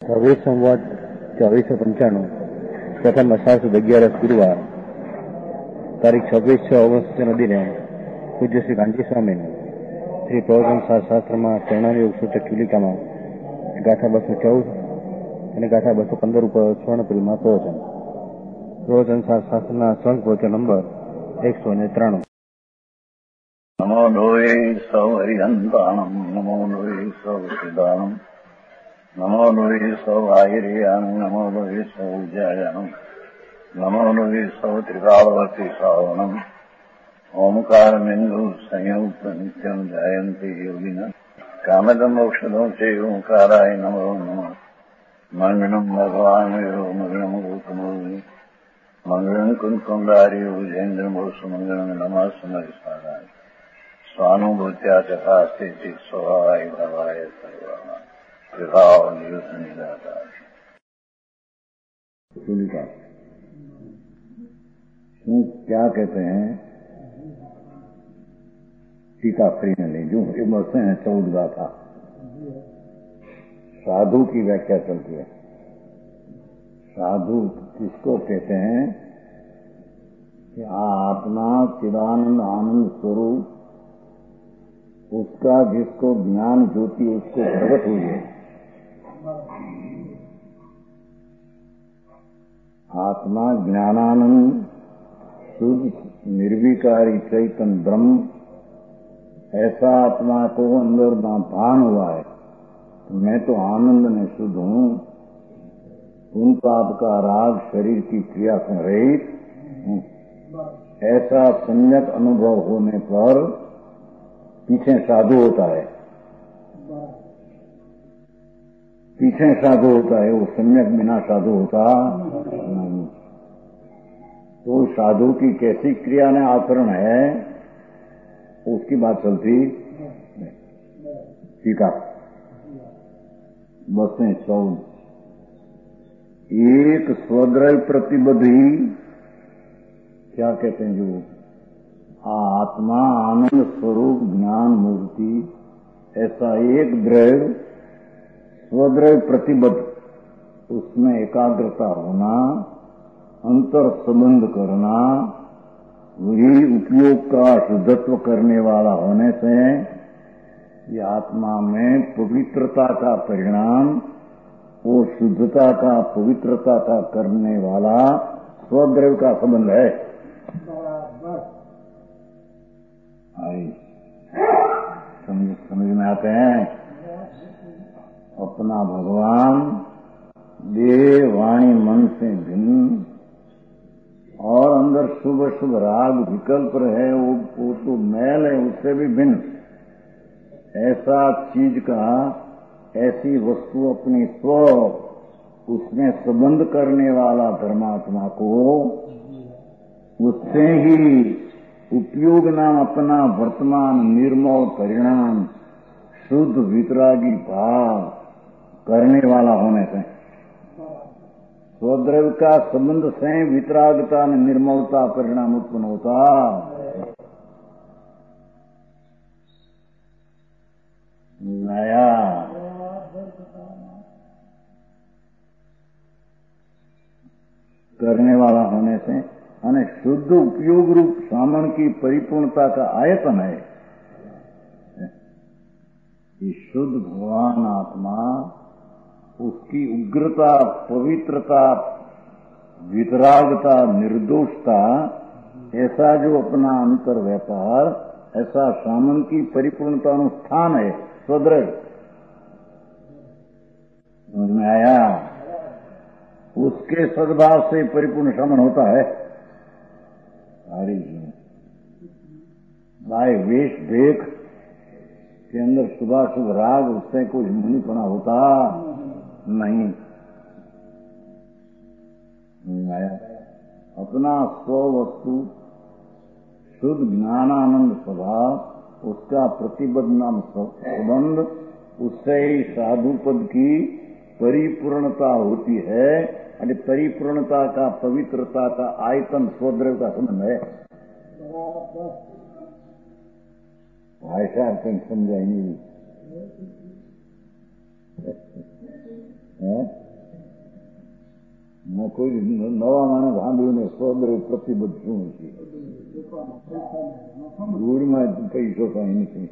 હવે સંવાદ 2495 પ્રથમ અષાઢ સુદ 11 ગુરુવાર તારીખ 26/6/19 દિને પૂજ્ય શ્રી ગાંધી સ્વામીનું શ્રી પ્રવચન શાસ્ત્રમાં ચરણાની સૂચક ચુલિકામાં ગાથા 214 અને ગાથા 215 ઉપર સ્વર્ણપુરીમાં પ્રવચન શાસ્ત્રના સ્વર્ણ પ્રવચન નંબર 193. નમો લોહે સૌ હરિહંતાણમ નમો લોહે સૌ સિદ્ધાણમ નમો લોહે સૌ આહિર્યાણમ નમો લોહે સૌ વિજયાણમ નમો લોહે સૌ ત્રિકાળવતી શ્રાવણમ ઓમકારમેન્દુ સંયુક્ત નિત્યમ જયંતિ યોગિન કામદમ ઔષધો છે ઓંકારાય નમો નમઃ મંગળમ ભગવાન વિરો મંગળમ ગૌતમોની મંગળમ કુંકુંડારી વિજેન્દ્રમોષ મંગળમ નમઃ સમરિસારાય स्वानुभूत्या तथा स्थिति स्वभावाय भवाय सर्वना विभाव नियुक्त निराकार. क्या कहते हैं टीका फ्री ने ले जो ये बरसे हैं 14 था. साधु की व्याख्या चलती है. साधु किसको कहते हैं कि आत्मा चिदानंद आनंद स्वरूप उसका जिसको ज्ञान ज्योति उसको प्रकट हुई है. आत्मा ज्ञानानंद शुद्ध निर्विकारी चैतन्य ब्रह्म ऐसा आत्मा को अंदर भान हुआ है. मैं तो आनंद में शुद्ध हूँ. उन पाप का राग शरीर की क्रिया से रहित हूँ. ऐसा सम्यक अनुभव होने पर पीछे साधु होता है. पीछे साधु होता है, वो सम्यक बिना साधु होता नहीं. तो साधु की कैसी क्रिया ने आचरण है उसकी बात चलती. ठीक है. बस 14 एक स्वद्रव्य प्रतिबद्धि क्या कहते हैं जो आत्मा आनंद स्वरूप ज्ञान मूर्ति ऐसा एक द्रव्य स्वद्रव्य प्रतिबद्ध उसमें एकाग्रता होना अंतर संबंध करना वही उपयोग का शुद्धत्व करने वाला होने से ये आत्मा में पवित्रता का परिणाम वो शुद्धता का पवित्रता का करने वाला स्वद्रव्य का संबंध है. समझ में आते हैं. अपना भगवान देह वाणी मन से भिन्न और अंदर शुभ शुभ राग विकल्प है वो तो मैल है उससे भी भिन्न. ऐसा चीज का ऐसी वस्तु अपनी स्व उसमें संबंध करने वाला धर्मात्मा को उससे ही उपयोग नाम अपना वर्तमान निर्मल परिणाम शुद्ध वितरागी भाव करने वाला होने से स्वद्रव्य का संबंध से वितरागता में निर्मलता परिणाम उत्पन्न होता. नया करने वाला होने से અને શુદ્ધ ઉપયોગ रूप सामन की परिपूर्णता का आयतन है. ये शुद्ध भगवान आत्मा उसकी उग्रता पवित्रता वितरागता निर्दोषता ऐसा जो अपना अंतर व्यापार ऐसा सामन की परिपूर्णता अनुष्ठान है स्वद्रव्य. समझ में आया. उसके सद्भाव से परिपूर्ण सामन होता है. भाई वेश भेख के अंदर शुभ शुभ राग उससे कोई मुनिपना होता नहीं. अपना स्व वस्तु शुद्ध ज्ञानानंद स्वभाव उसका प्रतिबद्ध नाम संबंध उससे ही साधु पद की परिपूर्णता होती है. और परिपूर्णता का पवित्रता का आयतन स्वद्रव्य का संबंध है. भाषा कहीं समझा ही नहीं. કોઈ નવા માણસ સાંભળ્યું ને સોદરે પ્રતિબદ્ધ શું છે? ગુડમાં પૈસો કઈ નથી.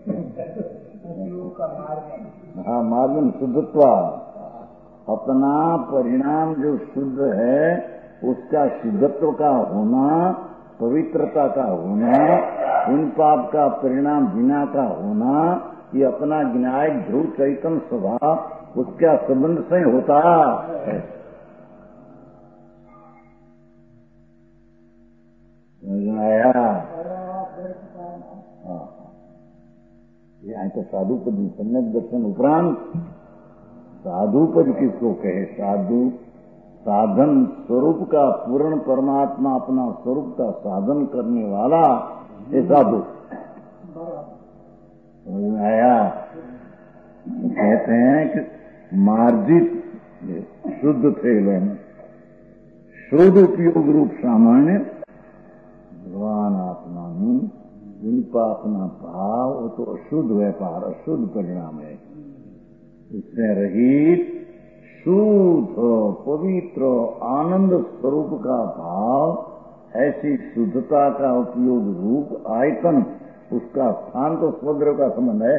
हाँ, मार्गन शुद्धत्वा, अपना परिणाम जो शुद्ध है उसका शुद्धत्व का होना, पवित्रता का होना, उन पाप का परिणाम बिना का होना, ये अपना ज्ञाय ध्रुव चैतन्य स्वभाव उसका संबंध से होता है। आया यहाँ तो साधु पद सम्यक दर्शन उपरांत साधु पद किसको कहे? साधु साधन स्वरूप का पूर्ण परमात्मा अपना स्वरूप का साधन करने वाला ये साधु आया। कहते हैं कि मार्जित शुद्ध थे शुद्ध उपयोग रूप सामान्य भगवान आत्मा में उनका अपना भाव वो तो अशुद्ध व्यापार अशुद्ध परिणाम है। इससे रहित शुद्ध पवित्र आनंद स्वरूप का भाव ऐसी शुद्धता का उपयोग रूप आयतन उसका स्थान तो स्वद्र का संबंध है।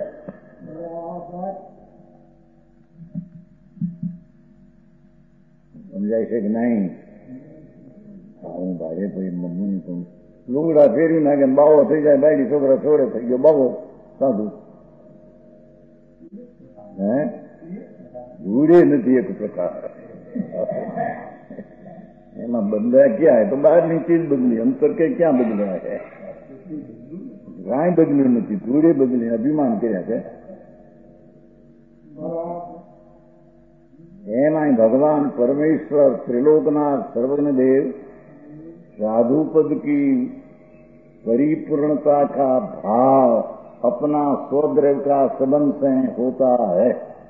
समझाई से कि नहीं? भाई कोई मम्मी नहीं तुम લુગડા ફેરી નાખે બાવો થઈ જાય, બાયડી છોકરા છોડે થઈ ગયો બાવો સાધુ. હે ભૂડે નથી એક પ્રકાર એમાં બદલા ક્યાં है? तो બહારની ચીજ બદલી, અંતર કે ક્યાં બદલ્યા છે? કાંઈ બદલ્યું નથી, ભૂડે બદલી અભિમાન કર્યા છે. એમાં ભગવાન પરમેશ્વર ત્રિલોકનાથ સર્વજ્ઞ દેવ साधु पद की परिपूर्णता का भाव अपना स्वद्रव्य का संबंध से होता है।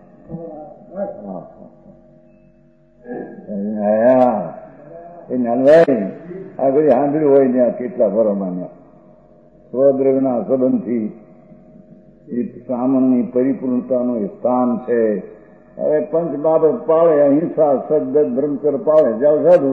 आया भाई આગળ સાંભળ્યું હોય ને કેટલા ભરોમાન્ય સ્વદ્રવ્યના સંબંધથી એ સામાનની પરિપૂર્ણતાનું સ્થાન છે. હવે પંચ બાબત પાળે, અહિંસા સદગત બ્રહ્મચર્ય પાળે જાઓ સાધુ.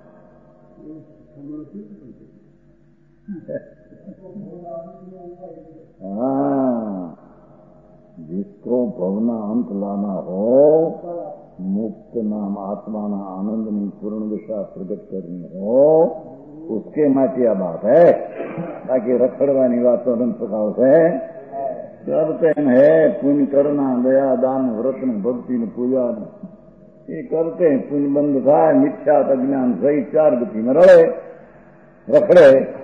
हाँ, जिसको भवना अंत लाना हो, मुक्त नाम आत्मा ना आनंद में पूर्ण दिशा प्रकट करनी हो, उसके माटे आ बात है. ताकि रखड़वानी बात तो अनंत प्रकार से करते है. पुण्य करना, दया दान व्रत ने भक्ति ने पूजा ये करते हैं. पुण्य बंद था, मिथ्या अज्ञान सही चार गति में रहे रखड़े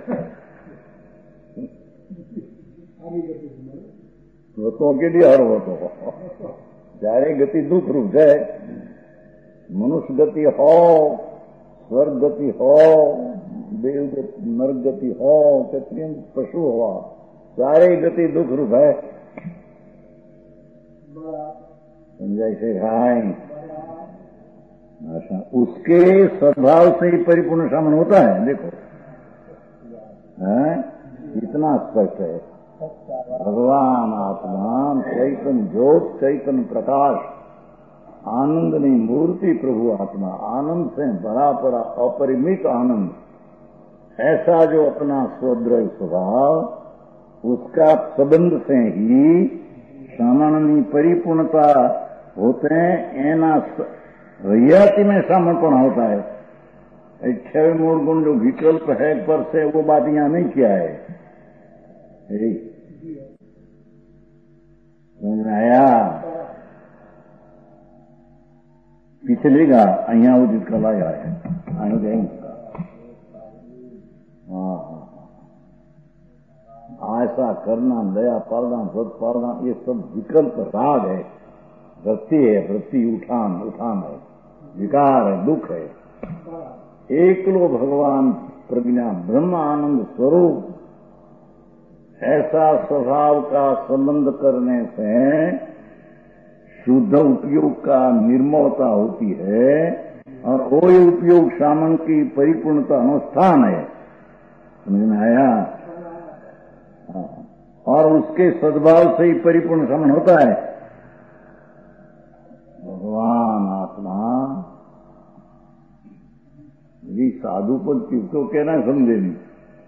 तो के लिए हर हो तो जारे गति दुख रूप है. मनुष्य गति हो, स्वर्ग गति हो, देव गति, नरक गति हो, क्षत्रिय पशु हुआ, सारे गति दुख रूप है. समझाई से भाई उसके सद्भाव से ही परिपूर्ण शामन होता है. देखो इतना स्पष्ट है. भगवान आत्मा चैतन्य ज्योत चैतन्य प्रकाश आनंद ने मूर्ति प्रभु आत्मा आनंद से बड़ा बड़ा अपरिमित आनंद ऐसा जो अपना स्वद्रव्य स्वभाव उसका संबंध से ही सामान्य परिपूर्णता होते हैं. एना रियाती में समर्पण होता है. 6 मूल गुण जो विकल्प है पर से वो बात यहाँ नहीं किया है. आया पिछले का अहियाँ उदित कलाया है. ऐसा करना, दया पालना, व्रत पालना ये सब विकल्प राग है. वृत्ति है, वृत्ति उठान है, विकार है, दुख है. एकलो भगवान प्रज्ञा ब्रह्म आनंद स्वरूप ऐसा स्वभाव का संबंध करने से शुद्ध उपयोग का निर्मलता होती है और वो उपयोग सामन की परिपूर्णता अनुष्ठान है. समझ में आया? और उसके सद्भाव से ही परिपूर्ण सामन होता है. भगवान साधु पद किसको कहना समझे नहीं।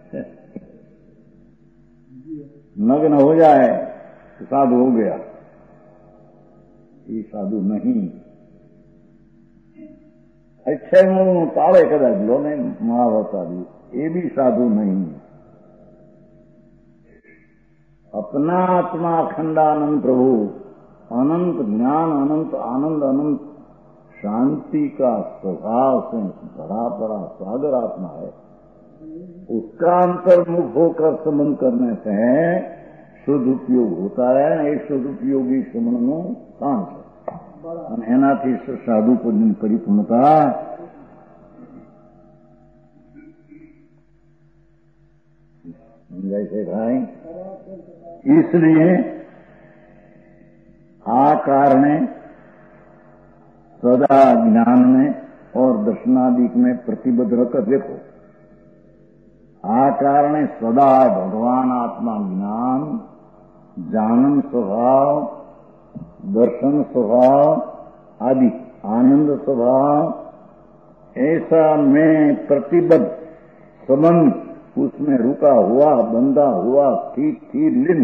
नग्न हो जाए तो साधु हो गया, ये साधु नहीं। अच्छे मुंह ताड़े कदाच लो ने महाभारत आदि, ये भी साधु नहीं। अपना आत्मा अखंडानंद प्रभु, अनंत ज्ञान, अनंत आनंद, अनंत शांति का स्वभाव से भरा पड़ा सागर आत्मा है। उसका अंतर्मुख होकर संबंध करने से शुद्ध उपयोग होता है। एक शुद्ध उपयोगी सुमन शांत है। एनाथी साधु पदनी परिपूर्णता जैसे भाई, इसलिए आकारणे सदा ज्ञान में और दर्शनादिक में प्रतिबद्ध रखकर देखो। आकारणे सदा भगवान आत्मा ज्ञान, जानन स्वभाव, दर्शन स्वभाव आदि आनंद स्वभाव, ऐसा में प्रतिबद्ध संबंध, उसमें रुका हुआ, बंधा हुआ, स्थिर लीन,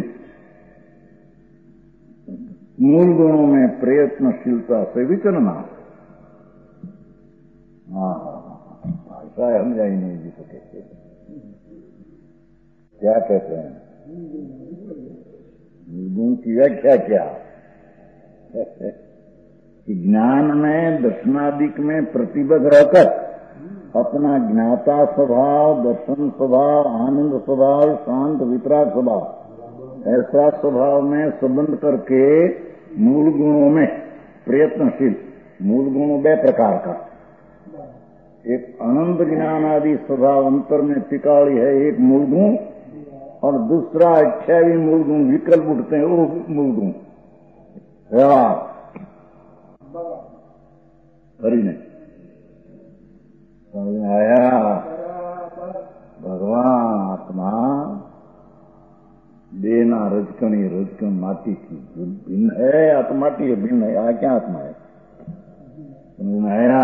मूल गुणों में प्रयत्नशीलता से विचरना। ऐसा हम जाए नहीं जी तो कहते क्या कहते हैं, गुण की व्याख्या क्या कि ज्ञान में दर्शनादिक में प्रतिबद्ध रहकर अपना ज्ञाता स्वभाव, दर्शन स्वभाव, आनंद स्वभाव, शांत वितराग स्वभाव, ऐसा स्वभाव में संबंध करके मूल गुणों में प्रयत्नशील। मूल गुण 2 प्रकार का, एक अनंत ज्ञान आदि स्वभाव अंतर में टिकाड़ी है, एक मूल गुण, और दूसरा अच्छावी मूल गुण विकल्प उठते हैं, वो मूल गुण व्यवहार हरि ने समझ आया। भगवान आत्मा देना रजकण माटी की भिन्न है, आत्मा माटी है, भिन्न है। क्या आत्मा है, समझ में आया।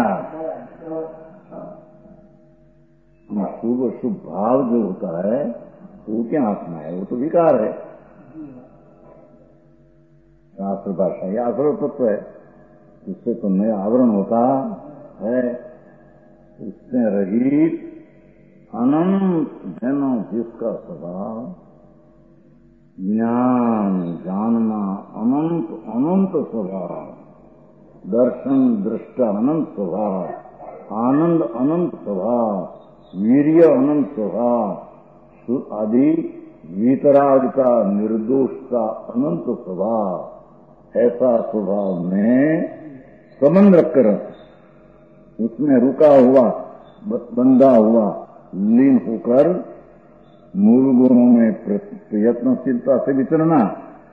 शुभ शुभ भाव जो होता है वो क्या आत्मा है, वो तो विकार है। शास्त्र भाषा ये आश्रय तत्व है, उससे तो नया आवरण होता है। उससे रहित अनंत जनो जिसका स्वभाव ज्ञान जानना, अनंत अनंत स्वभाव, दर्शन दृष्टा अनंत स्वभाव, आनंद अनंत स्वभाव, वीर्य अनंत स्वभाव आदि, वितराग का निर्दोष का अनंत स्वभाव, ऐसा स्वभाव में संबंध रखकर उसमें रुका हुआ, बंधा हुआ, लीन होकर मूल गुणों में प्रयत्नशीलता से विचरना,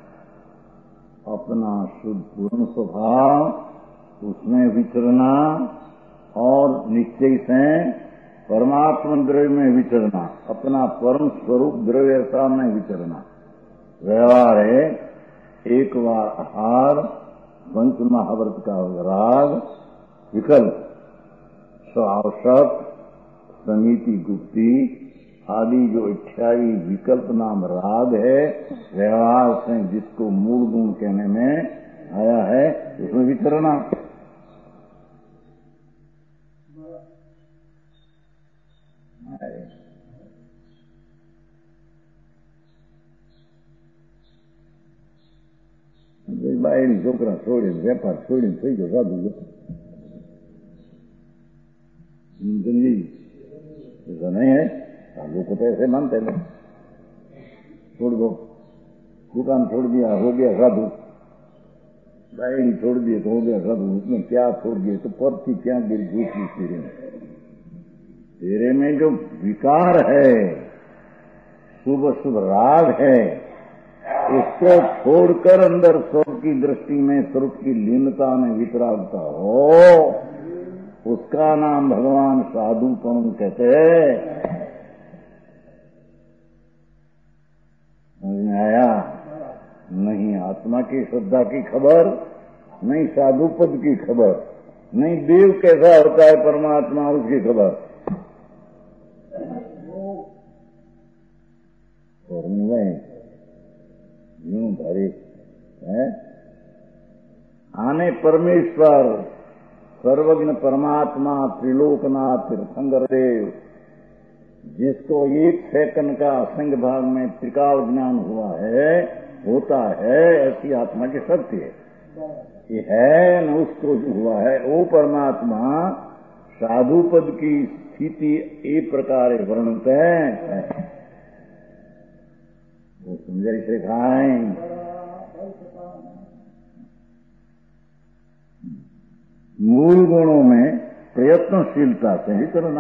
अपना शुद्ध पूर्ण स्वभाव उसमें विचरना, और निश्चय से परमात्मा द्रव्य में विचरना, अपना परम स्वरूप द्रव्यता में विचरना। व्यवहार है, एक बार आहार, पंच महाव्रत का राग, विकल्प, आवश्यक, समिति गुप्ती आदि जो 28 विकल्प नाम राग है, व्यवहार से जिसको मूल गुण कहने में आया है, उसमें विचरना। બાયડી છોકરા છોડીને વેપાર છોડીને થઈ ગયો સાધુ जी, ऐसा नहीं है। साधु को तो ऐसे मानते हैं, छोड़ दो, दुकान छोड़ दिया हो गया साधु, बायड़ी छोड़ दिए तो हो गया साधु। उसमें क्या छोड़ दिए तो पर्ची क्या गिर घूसी तेरे में जो विकार है, शुभ शुभ राग है, उसको छोड़कर अंदर स्वरूप की दृष्टि में, स्वरूप की लीनता में वितरागता हो, उसका नाम भगवान साधुपन कहते हैं। समझ में आया? नहीं आत्मा की श्रद्धा की खबर, नहीं साधु पद की खबर, नहीं देव कैसा होता है परमात्मा उसकी खबर। और में यूं भरे है। आने परमेश्वर सर्वज्ञ परमात्मा त्रिलोकनाथ तीर्थंकर देव, जिसको एक सेकंड का असंग भाग में त्रिकाल ज्ञान हुआ है, होता है, ऐसी आत्मा की सत्य है। ये है न उसको जो हुआ है, वो परमात्मा साधु पद की स्थिति एक प्रकार वर्णित है। वो समझे से खाएं। मूल गुणों में प्रयत्नशीलता से ही करना,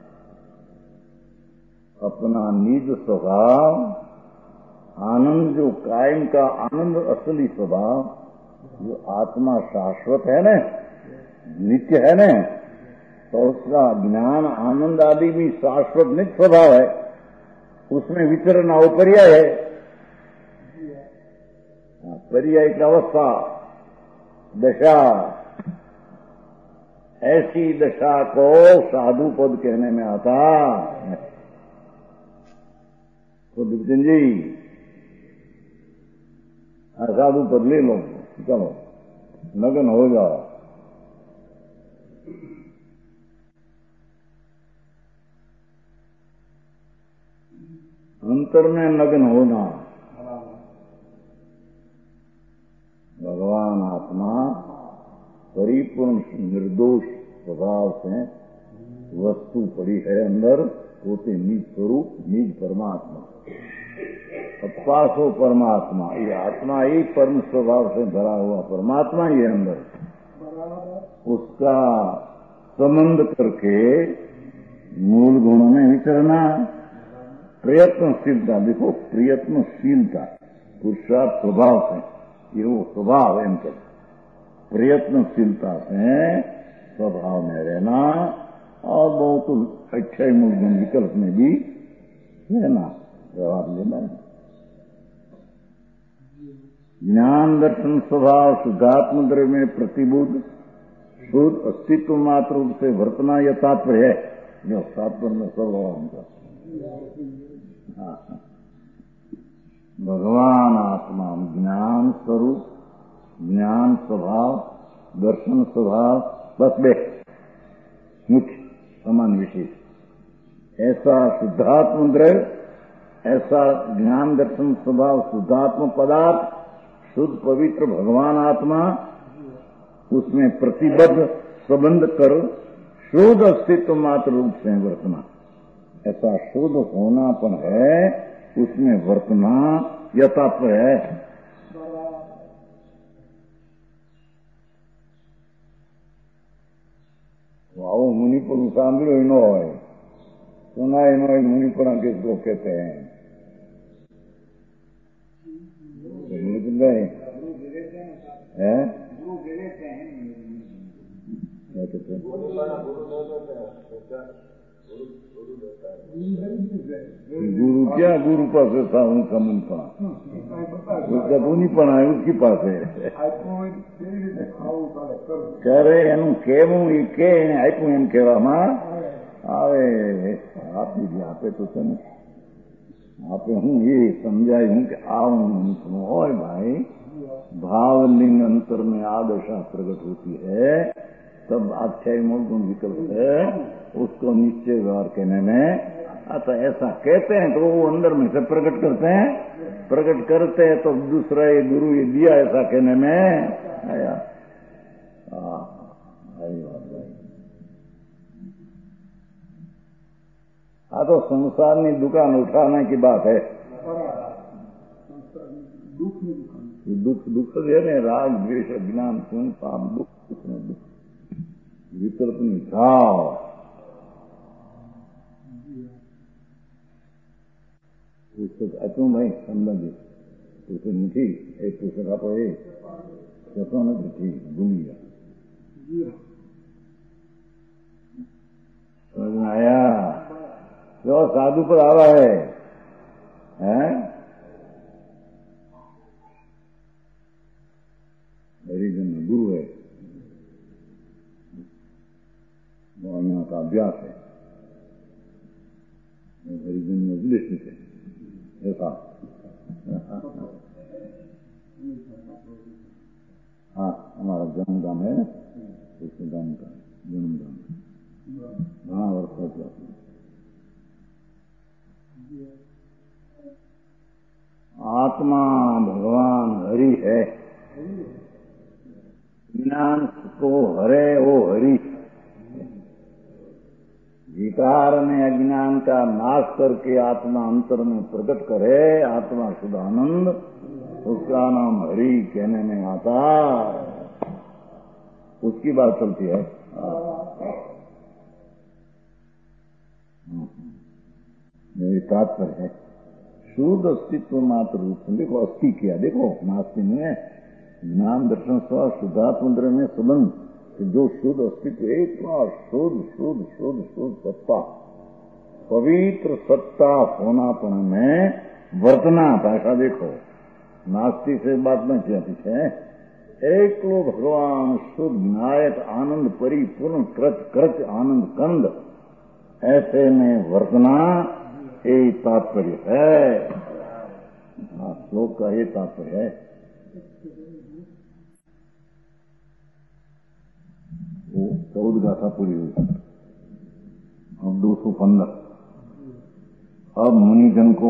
अपना निज स्वभाव आनंद, जो कायम का आनंद असली स्वभाव, जो आत्मा शाश्वत है न, नित्य है न, तो उसका ज्ञान आनंद आदि भी शाश्वत नित्य स्वभाव है, उसमें विचरण पर्याय है। पर्याय की अवस्था दशा, ऐसी दशा को साधु पद कहने में आता। तो दिग्विजय जी साधु पद ले लो, चलो नग्न हो जाओ। अंतर में नग्न होना, भगवान आत्मा परिपूर्ण निर्दोष स्वभाव से वस्तु पड़ी है अंदर, होते निज स्वरूप निज परमात्मा। पासो परमात्मा, ये आत्मा एक परम स्वभाव से भरा हुआ परमात्मा ही है अंदर, उसका संबंध करके मूल गुणों में विचरना। प्रयत्नशीलता, देखो प्रयत्नशीलता पुरुषार्थ स्वभाव से, ये वो स्वभाव है इनका। प्रयत्नशीलता से स्वभाव में रहना और बहुत अच्छे मूल गुण विकल्प में भी रहना, व्यवहार लेना। ज्ञान दर्शन स्वभाव शुद्धात्म द्रव्य में प्रतिबुद्ध शुद्ध अस्तित्व मात्र रूप से वर्तना यथात्व है, जो तात्पर्य में स्वभाव उनका। भगवान आत्मा ज्ञान स्वरूप, ज्ञान स्वभाव, दर्शन स्वभाव, बस बे मुख्य समान विशेष। ऐसा शुद्धात्म द्रव्य, ऐसा ज्ञान दर्शन स्वभाव शुद्धात्म पदार्थ, शुद्ध पवित्र भगवान आत्मा, उसमें प्रतिबद्ध संबंध कर शुद्ध अस्तित्व मात्र रूप से वर्तना। ऐसा शुद्ध होनापन है, उसमें वर्तना यथात्व है। आओ मुनिपुर सांभो नो है, सुना नो मुनिपुरा किसको कहते हैं? गुरु क्या गुरु पास था उनका मन पड़ा, उसका धोनी पड़ा है, उसके पास है। कह रहे एनु केवू ई के आप्यू एम कहेवामां આવે આપે તો છે ને, આપે હું એ સમજાયું કે આવું હોય भाई, भावलिंग अंतर में आदशा प्रकट होती है, तब आख्यायी मूल गुण विकल्प है, उसको निश्चय व्यवहार कहने में आता। ऐसा कहते हैं तो वो अंदर में से प्रकट करते हैं तो दूसरा ये गुरु ये दिया ऐसा कहने में आया। हाँ तो संसार में दुकान उठाने की बात है, दुख है ने, राग द्वेष अज्ञान सुन पाप दुख विकल्प नहीं भाव। पुस्तक अचूं भाई संबंधी पुस्तक नहीं, एक पुस्तक आप नहीं ठीक भूली गया, समझ में आया? जो साधु पर आवा है, हरिजन गुरु है, वो यहाँ का अभ्यास है, हरिजन में उपदेश है, हाँ, हमारा जन्मधाम है, उसमें धाम का जन्मधाम घना वर्ष हो जाती। आत्मा भगवान हरि है, ज्ञान को हरे वो हरि। विकार में अज्ञान का नाश करके आत्मा अंतर में प्रकट करे, आत्मा शुद्धानंद, उसका नाम हरि कहने में आता, उसकी बात चलती है। मेरी तात्पर्य है शुद्ध अस्तित्व मात्र रूप से। देखो अस्थि किया, देखो नास्ति में ज्ञान दर्शन स्व शुद्धात्म में संबंध, जो शुद्ध अस्तित्व एक शुद्ध शुद्ध शुद्ध शुद्ध सत्ता, पवित्र सत्ता होनापन में वर्तना ऐसा देखो। नास्ति से बात न किया पीछे, एक लो भगवान शुद्ध विनायक आनंद परिपूर्ण कृत कृत आनंद कंद, ऐसे में वर्तना ये तात्पर्य है। श्लोक का ये तात्पर्य है। वो 14 गाथा पूरी हुई, अब 215। अब मुनिजन को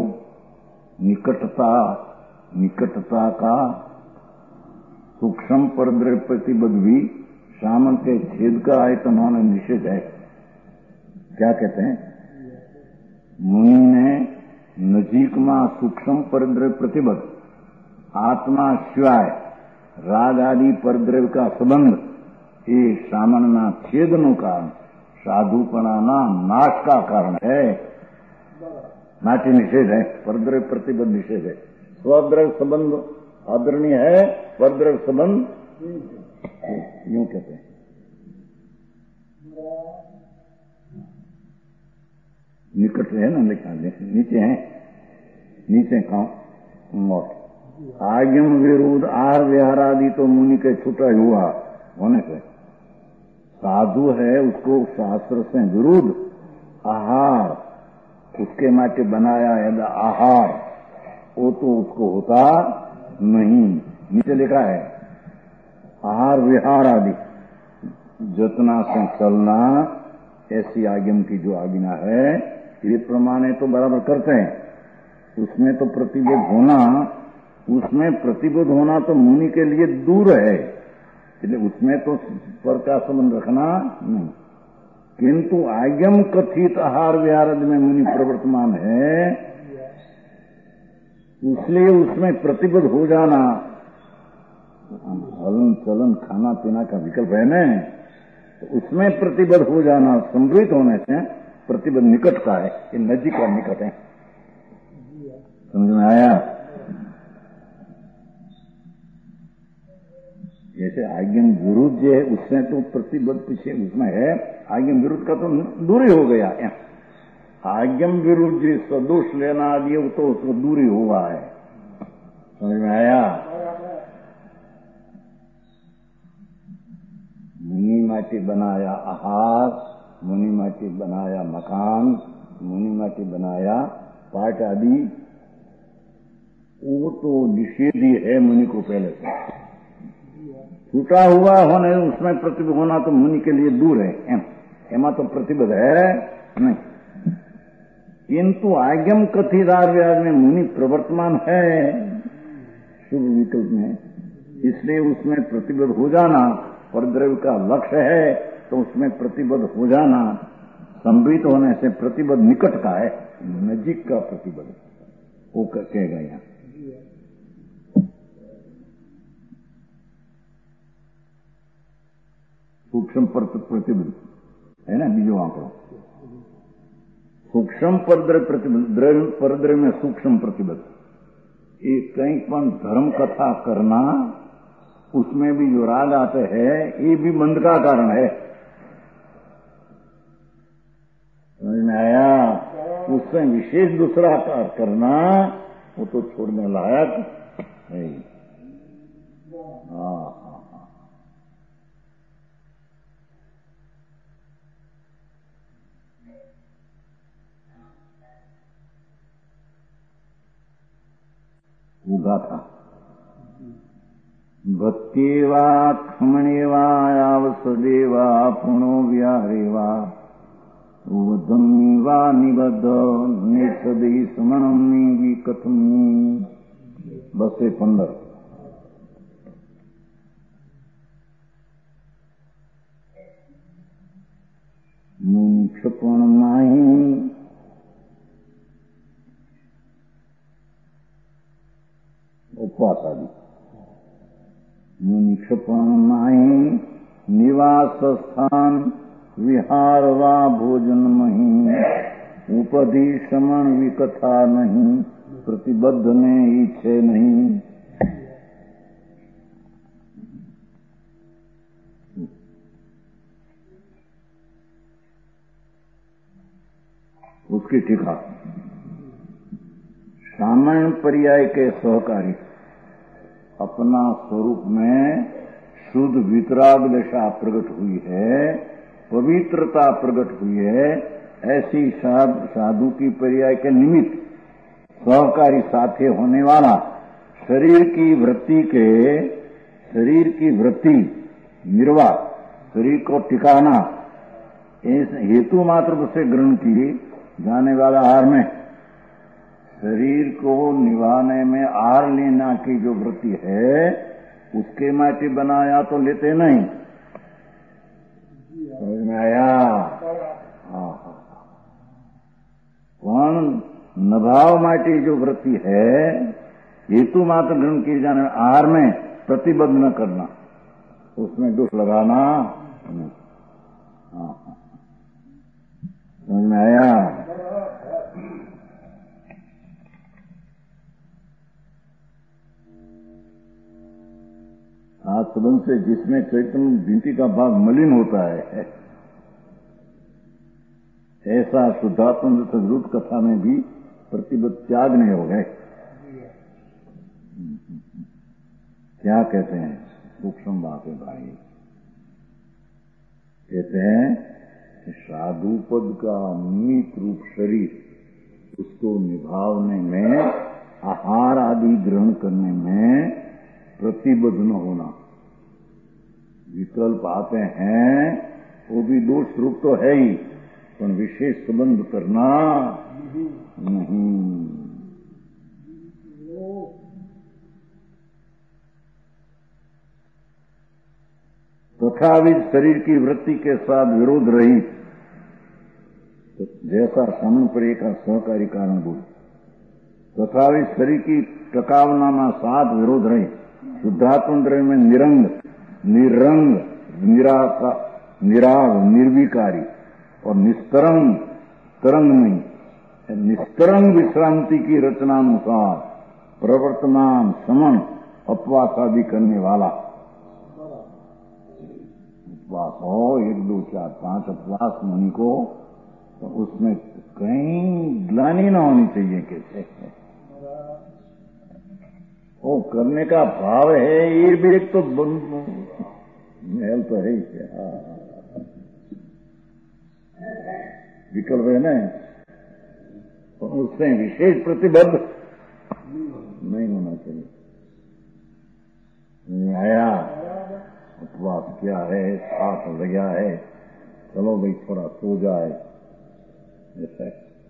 निकटता का सूक्ष्म परद्रव्य प्रतिबद्ध भी शामन के छेद का आयतन होना निषेध है। क्या कहते हैं? मुनि ने नजीक में सूक्ष्म परद्रव्य प्रतिबद्ध आत्मा शिवाय राग आदि परद्रव्य का संबंध ये सामान्य छेदन का साधुपना नाश का कारण है। नाट्य निषेध है, परद्रव्य प्रतिबद्ध निषेध है। स्वद्रव्य संबंध आदरणीय है, परद्रव्य संबंध यूं कहते हैं। निकट है ना, लिखा नीचे है, नीचे काम मौत आज्ञम विरोध आहार विहार आदि तो मुनि के छूटा हुआ होने से साधु है, उसको शास्त्र से विरुद्ध आहार उसके माटे बनाया यदि आहार वो तो उसको होता नहीं। नीचे लिखा है आहार विहार आदि जतना से चलना, ऐसी आज्ञम की जो आज्ञा है ये प्रमाण तो बराबर करते हैं। उसमें तो प्रतिबद्ध होना तो मुनि के लिए दूर है, इसलिए उसमें तो पर का संबंध रखना नहीं। किंतु आज्ञम कथित आहार विहार में मुनि प्रवर्तमान है, इसलिए उसमें प्रतिबद्ध हो जाना, हलन चलन खाना पीना का विकल्प है न, तो उसमें प्रतिबद्ध हो जाना संभवित होने से प्रतिबद्ध निकट का है, ये नजीक का निकट है। समझ में आया? जैसे आज्ञम विरुद्ध जो है उससे तो प्रतिबद्ध पीछे उसमें है, आज्ञम विरुद्ध का तो दूरी हो गया। आज्ञम विरुद्ध जो सदोष लेना आदि वो तो उसको दूरी हुआ है। समझ में आया? मुनि माटी बनाया आहार, मुनि माटी बनाया मकान, मुनि माटी बनाया पाठ आदि, वो तो निषेधी है मुनि को पहले से। छूटा हुआ होने उसमें प्रतिबद्ध होना तो मुनि के लिए दूर है, एमा तो प्रतिबद्ध है नहीं। किंतु आज्ञम कथिदार व्याज में मुनि प्रवर्तमान है शुभ विकल्प में, इसलिए उसमें प्रतिबद्ध हो जाना परद्रव्य का लक्ष्य है, तो उसमें प्रतिबद्ध हो जाना संभवित होने से प्रतिबद्ध निकट का है, नजीक का प्रतिबद्ध वो कहेगा यहाँ। सूक्ष्म प्रतिबद्ध है ना, बीजो आंकड़ो सूक्ष्म परद्रव्य प्रतिबद्ध, परद्रव्य में सूक्ष्म प्रतिबद्ध। ये कहीं पण धर्म कथा करना, उसमें भी जो राग आते हैं ये भी बंध का कारण है। समझ में आया? उसमें विशेष दूसरा कार्य करना वो तो छोड़ने लायक है। हाँ, उगा था। भक्तिवा खमणेवा यावसदेवा पुणो व्यारेवा उदम्वा निबद्ध नेसदे समणम्नी विकथम्नी। बसे 15। मुक्षपण माही उपवास आदि। मुक्षपण माही निवास स्थान विहार वा भोजन मही। उपधि समण विकथा नहीं प्रतिबद्ध में इच्छे नहीं। उसकी टीका सामान्य पर्याय के सहकारी अपना स्वरूप में शुद्ध वितराग दशा प्रकट हुई है, पवित्रता प्रकट हुई है। ऐसी साधु की पर्याय के निमित्त सहकारी साथी होने वाला शरीर की वृत्ति निर्वाह, शरीर को टिकाना, इस हेतु मात्र से ग्रहण की जाने वाला आहार में शरीर को निभाने में आहार लेना की जो वृत्ति है उसके माटी बनाया तो लेते नहीं। समझ में आया? कौन नभाव माटी जो वृत्ति है हेतु मात्र ग्रहण किए जाने आहार में प्रतिबद्ध न करना, उसमें दुख लगाना। समझ में आया? आज संबंध से जिसमें चैतन्य भिंती का भाग मलिन होता है, ऐसा शुद्धात्म सद्रूप कथा में भी प्रतिबद्ध त्याग नहीं हो गए। क्या कहते हैं? सूक्ष्म बात है भाई। कहते हैं साधु पद का निमित्त रूप शरीर उसको निभावने में, आहार आदि ग्रहण करने में प्रतिबद्ध न होना। विकल्प आते हैं वो भी दोष रूप तो है ही, पर विशेष संबंध करना नहीं। तथाविध शरीर की वृत्ति के साथ विरोध रहित, तो जैसा समन पर का सहकारी कारणभूत, तथाविध शरीर की टकावना साथ विरोध रहित शुद्धात्म द्रव्य में निरंग, निरंग, निराग, निर्विकारी और निस्तरंग, तरंग नहीं, निस्तरंग विश्रांति की रचनानुसार प्रवर्तमान समन अपवास आदि करने वाला। उपवास हो 1, 2, 4, 5 उपवास मुनि को, तो उसमें कहीं ग्लानि न होनी चाहिए। कैसे वो करने का भाव है, ये भी एक तो महल तो है ही। विकल्प है ना, तो उससे विशेष प्रतिबद्ध नहीं होना चाहिए। आया उपवास क्या है, साथ लगा है, चलो भाई थोड़ा सो जाए, ऐसा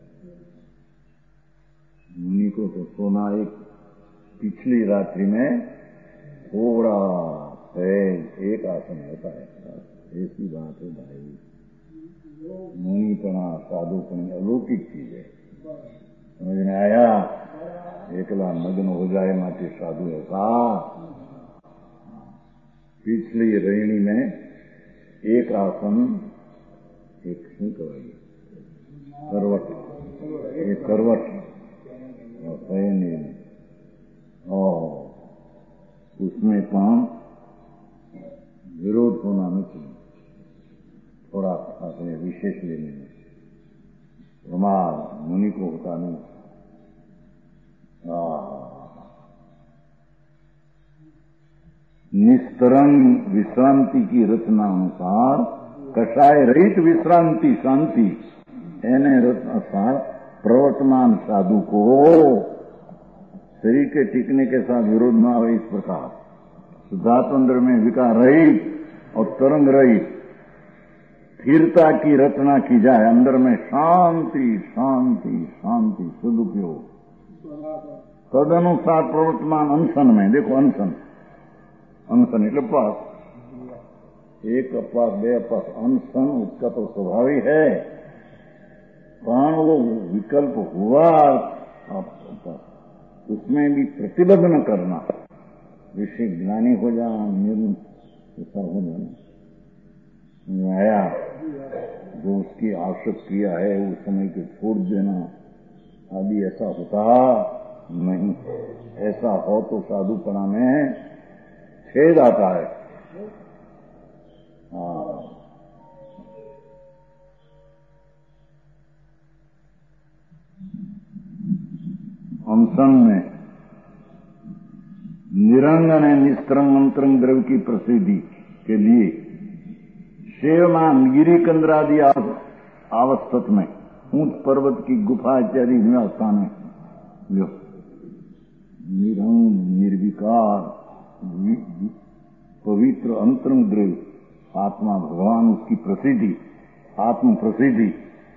मुनि को तो सोना एक पिछली रात्रि में थोड़ा एक आसन होता है। ऐसी बात है भाई, मुनिपना साधुपनी अलौकिक चीज है। समझ में आया? एकला मग्न हो जाए माटी साधु ऐसा। पिछली रेणी में एक आसन, एक शू कहेगी करवट, एक करवट और शयनी, और उसमें पांव विरोध होना नहीं चाहिए। थोड़ा अपने विशेष लेने में रुमाल मुनि को होता नहीं। निस्तरंग विश्रांति की रचना अनुसार कषाय रहित विश्रांति शांति एने रचनानुसार प्रवर्तमान साधु को शरीर के टिकने के साथ विरोध न आवे, इस प्रकार शुद्धात्मंद्र में विकार रहित और तरंग रहित स्थिरता की रचना की जाए, अंदर में शांति शांति शांति सदुपयोग, तदनुसार प्रवर्तमान अनशन में, देखो अनशन अनशन એટલે અપાસ, एक अपास बे अपास, अनशन उसका तो स्वाभाविक है, पण वो विकल्प हुआ उसमें भी प्रतिबद्ध न करना, विषय ज्ञानी हो जाना, ऐसा हो जाना, आया जो उसकी आवश्यक किया है उस समय के छोड़ देना आदि ऐसा होता नहीं। ऐसा हो तो साधुपना में छेद आता है। अनशन में निरंजन है निस्तरंग अंतरंग द्रव्य की प्रसिद्धि के लिए सेवमान गिरी कंद्रादि अवस्थित में ऊंच पर्वत की गुफा इत्यादि निवास स्थान है। निरंग निर्विकार पवित्र अंतरंग द्रव्य आत्मा भगवान, उसकी प्रसिद्धि आत्म प्रसिद्धि,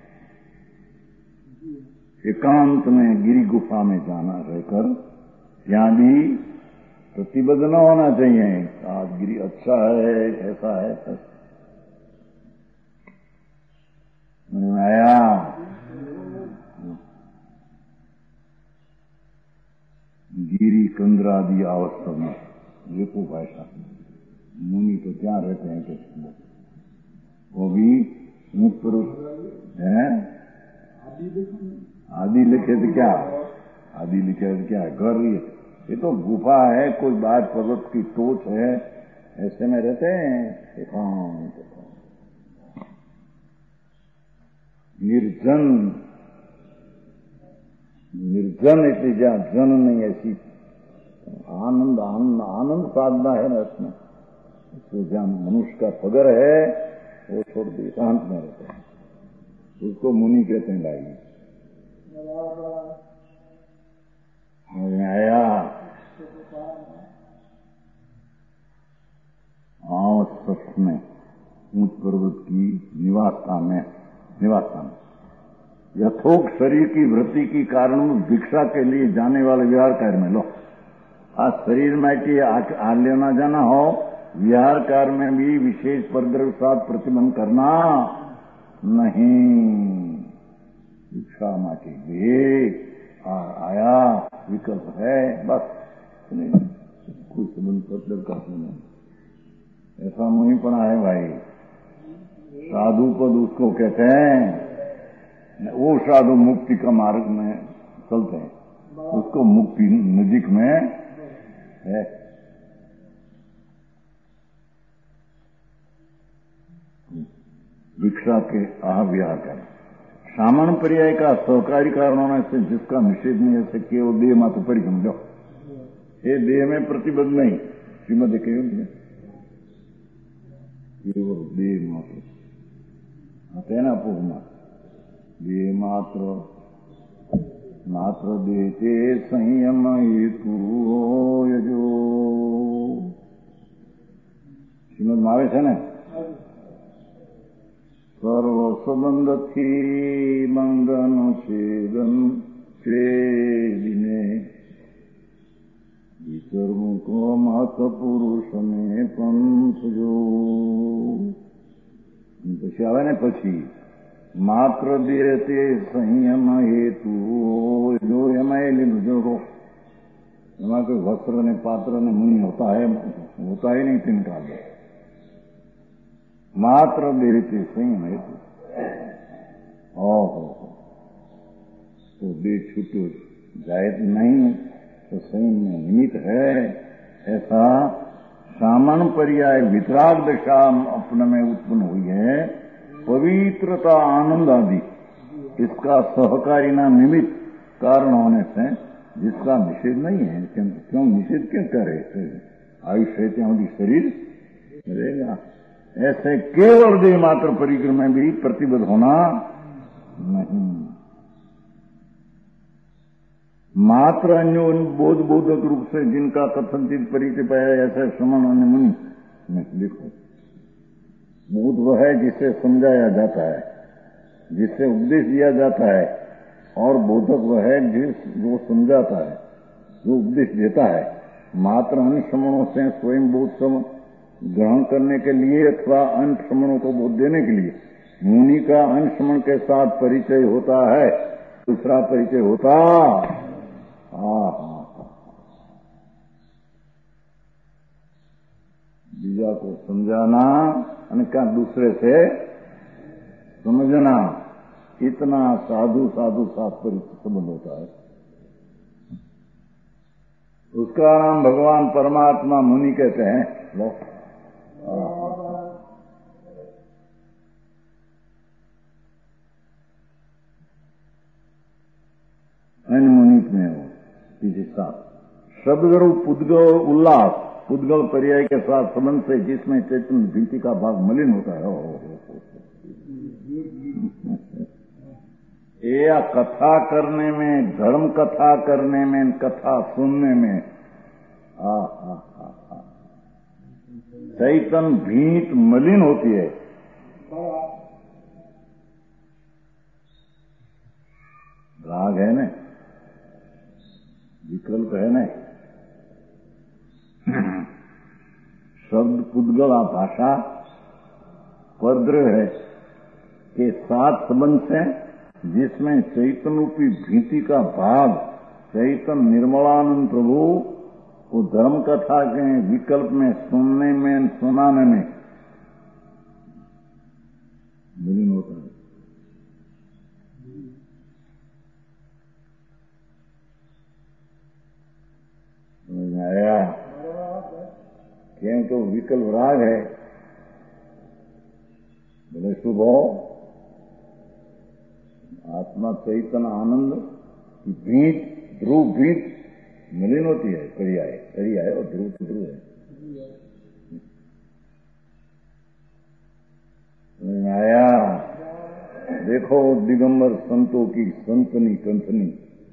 एकांत में गिरी गुफा में जाना रहकर यहाँ भी प्रतिबद्ध न होना चाहिए। आज गिरी अच्छा है, ऐसा है, आया गिरी कंद्रादि अवस्था में देखो भाषा मुनि तो क्या रहते हैं कि वो भी मुक्त पुरुष है। आदि लिखे तो क्या, आदि लिखे तो क्या घर, ये तो गुफा है, कोई बाहर पर्वत की टोच है, ऐसे में रहते हैं। निर्जन निर्जन એટલે જ્યાં જન नहीं, ऐसी आनंद आनंद आनंद साधना है ना इसमें। तो जहाँ मनुष्य का पगर है वो छोड़ दे, एकांत में रहते हैं, उसको मुनि कहते हैं। लाइए आया सच में ऊंच पर्वत की निवास स्थान यथोक्त शरीर की वृत्ति की कारण भिक्षा के लिए जाने वाले विहार कार्य में लो। आज शरीर में आ लेना जाना हो, विहार कार्य में भी विशेष परद्रव्य साथ प्रतिबंध करना नहीं। भिक्षा माटी लिए आया विकल्प है, बस कोई संबंध पत्र का नहीं। ऐसा मुनिपना है भाई। साधु पद उसको कहते हैं, वो साधु मुक्ति का मार्ग में चलते हैं, उसको मुक्ति नजीक में है। भिक्षा के विहार कर सामान्य पर्याय का सहकारी कारणों में से जिसका निषेध नहीं है, से केवल देह मात्र परिक्रम लो, ये देह में प्रतिबद्ध नहीं। श्रीमद केवल देह मात्र आते हैं ना, पूर्णा देह मात्र मात्र देते संयम हेतु यजो श्रीमद में આવે છે ને। સર્વ સંબંધથી બંધન છેદન છેદીને વિસર્મુકો માત પુરુષ ને પંથ જો પછી આવે ને, પછી मात्र देते संयम हेतु जो एम जो एमा कोई वस्त्र ने पात्र ने मुनि होता ही नहीं तिनका दे। मात्र देते संयम हेतु तो दे छूट जाए नहीं तो संयम में निमित्त है। ऐसा सामान्य पर्याय वितराग दशा अपने में उत्पन्न हुई है, पवित्रता आनंद आदि इसका सहकारी ना निमित्त कारण होने से जिसका निषेध नहीं है। क्यों निषेध क्यों करे? आयुष्य है ત્યાં સુધી शरीर रहेगा। ऐसे केवल देह मात्र परिक्रम में भी प्रतिबद्ध होना नहीं। मात्र अन्योन बोधक रूप से जिनका कथनचित परिचय पाया ऐसा श्रमण अन्य मुनि में लिखो। बोध वह है जिसे समझाया जाता है, जिससे उपदेश दिया जाता है, और बोधक वह है जो समझाता है, जो उपदेश देता है। मात्र अन्य श्रमणों से स्वयं बोध ग्रहण करने के लिए अथवा अन्य श्रमणों को बोध देने के लिए मुनि का अन्य श्रमण के साथ परिचय होता है, दूसरा परिचय होता। बीजा को समझाना क्या दूसरे से समझना, इतना साधु तात्पर्य संबंध होता है। उसका नाम भगवान परमात्मा मुनि कहते हैं। लो अन्य मुनि में हो किसी साथ शब्द रूप पुद्गल उल्लास, पुद्गल पर्याय के साथ संबंध से जिसमें चैतन्य भीति का भाग मलिन होता है। या कथा करने में, धर्म कथा करने में, कथा सुनने में चैतन्य भीत मलिन होती है। राग है न, विकल्प है न, शब्द पुद्गला भाषा परद्रव्य है के साथ संबंध से जिसमें चैतन्य रूपी भीति का भाग चैतन्य निर्मलानंद प्रभु वो धर्म कथा के विकल्प में सुनने में, सुनाने में मिलन होता है। आया क्यों तो विकल्प राग है, बोले शुभ हो आत्मा चैतन्य आनंद की भीत, ध्रुव भीत मिलन होती है। पर्याय और ध्रुव है। आया देखो दिगंबर संतों की संतनी कंथनी,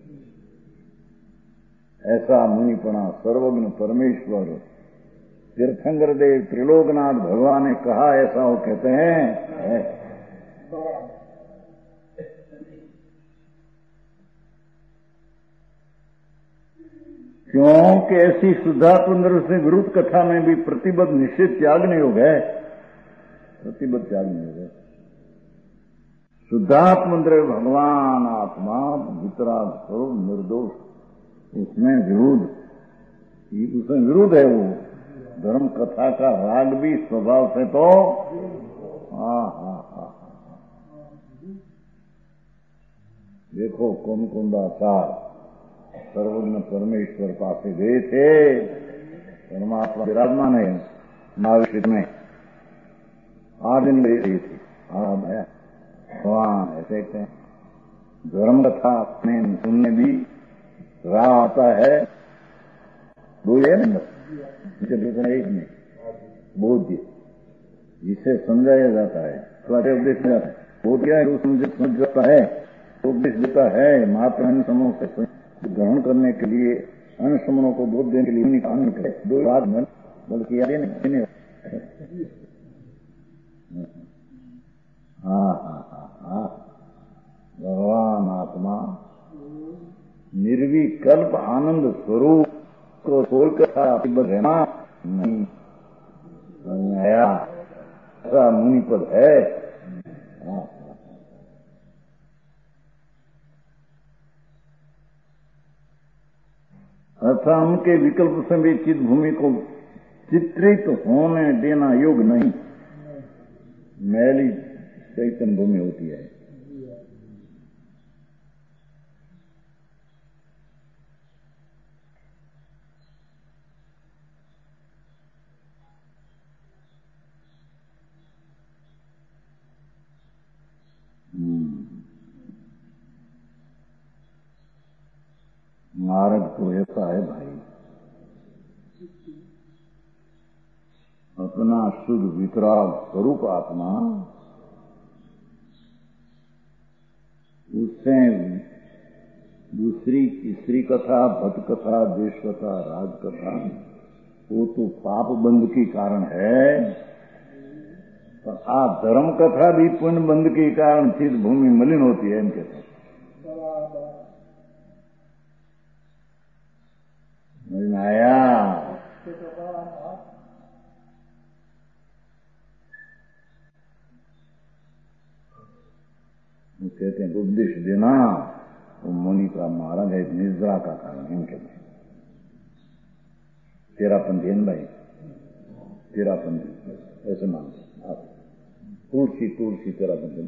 ऐसा मुनिपना सर्वज्ञ परमेश्वर तीर्थंकर देव त्रिलोकनाथ भगवान ने कहा, ऐसा वो कहते हैं। क्योंकि ऐसी शुद्धात्म से विरुद्ध कथा में भी प्रतिबद्ध निश्चित त्याग नहीं हो गए, प्रतिबद्ध त्याग नहीं हो गए। शुद्धात्म भगवान आत्मा वितराग स्वरूप निर्दोष, उसमें विरुद्ध है। वो धर्म कथा का राग भी स्वभाव से तो देखो कुंदाचार सर्वज्ञ परमेश्वर पासे गए थे, परमात्मा विराजमान है महाविश्व में 8 दिन रही थी। भगवान ऐसे कहते हैं धर्म कथा में सुनने भी राह आता है, दो है न, एक में बोध जिसे समझाया जाता है, उपदेश में जाता है। बोध क्या है? समझ जाता है, उपदेश देता है। मात्र अन्य समूह से ग्रहण करने के लिए, अन्य समूहों को बोध देने के लिए काम करे। दो बात मन बल्कि भगवान आत्मा निर्विकल्प आनंद स्वरूप को छोड़कर रहना नहीं आया, ऐसा मुनिपद है। अर्थात उनके विकल्प से भी चित्त भूमि को चित्रित होने देना योग नहीं, मैली चैतन्य भूमि होती है। मार्ग तो ऐसा है भाई, अपना शुद्ध वितराग स्वरूप आत्मा उससे दूसरी तीसरी कथा, भट कथा, देश कथा, राज कथा, वो तो पाप बंध के कारण है। पर आ धर्म कथा भी पुण्य बंध के कारण फिर भूमि मलिन होती है, इनके साथ समझ आया। वो कहते हैं उपदेश देना, वो मुनि का महाराज है, निद्रा का कारण है इनके में। तेरापंथी है भाई, तेरापंथी ऐसे मानते आप। तुलसी तेरापंथी